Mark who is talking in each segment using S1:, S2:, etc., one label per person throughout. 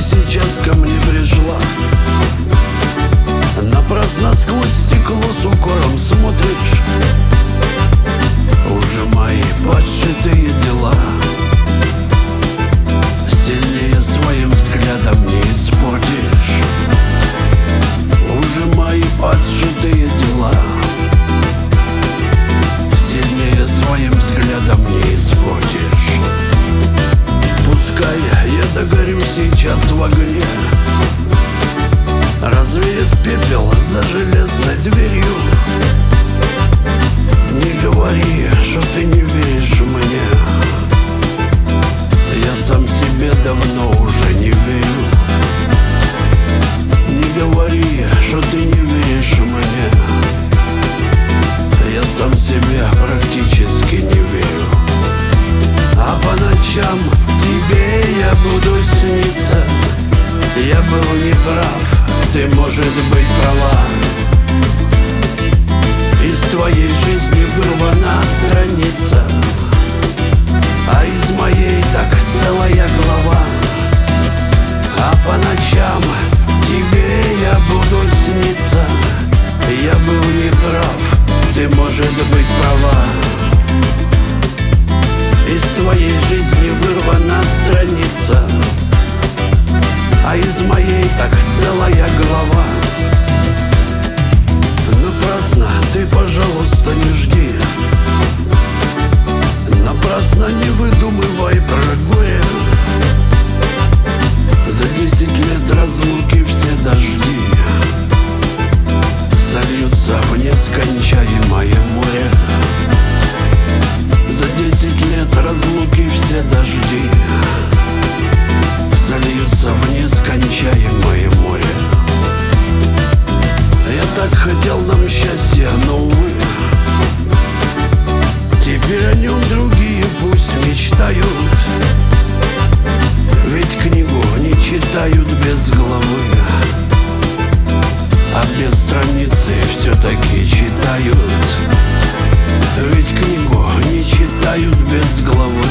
S1: сейчас ко мне пришла. Напрасно сквозь стекло с укором смотришь. Уже мои подшитые дела сильнее своим взглядом не испортишь. Уже мои подшитые дела сильнее своим взглядом не испортишь. Пускай я догорю сейчас в огне, развеяв пепел за железной дверью. Не говори, что ты не веришь мне, я сам себе давно уже не верю. Не говори, что ты не веришь мне, я сам себе практически не верю. А по ночам тебе я буду сниться. Я был неправ, ты, может быть, права. Из твоей жизни вырвана страница, а из моей так целая глава. А по ночам тебе я буду сниться. Я был неправ, ты, может быть, права. Из твоей жизни вырвана страница, а из моей так целая глава. Напрасно ты, пожалуйста, не жди, напрасно не выдумывай про горе. За 10 лет разлуки все дожди сольются в нескончаемое море. За 10 лет разлуки все дожди сольются в нескончаемое море. Я так хотел нам счастья, но увы, теперь о нем другие пусть мечтают. Ведь книгу не читают без главы, а без страницы все-таки читают. Ведь книгу не читают без главы,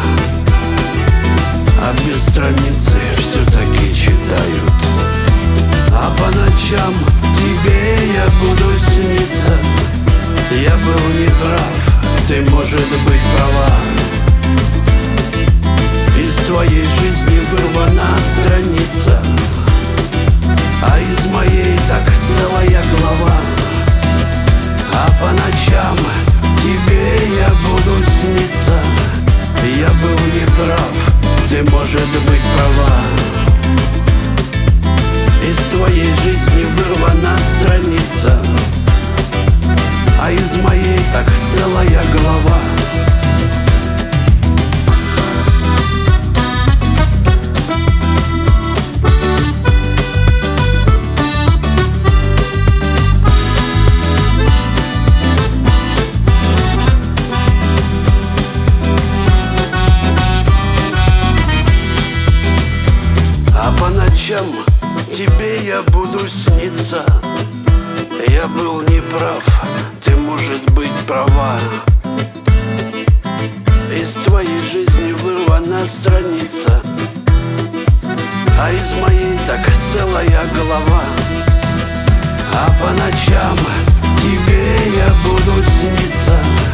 S1: а без страницы все-таки читают. А по ночам тебе я буду сниться. Я был неправ, ты, может быть, права. Из твоей жизни вырвана страница, а из моей так целая глава. А по ночам тебе я буду сниться. Я был неправ, ты, может быть, права. Из твоей жизни вырвана страница, а из моей так целая глава. А по ночам тебе я буду сниться. Я был неправ, ты, может быть, права. Из твоей жизни вырвана страница, а из моей так целая глава. А по ночам тебе я буду сниться.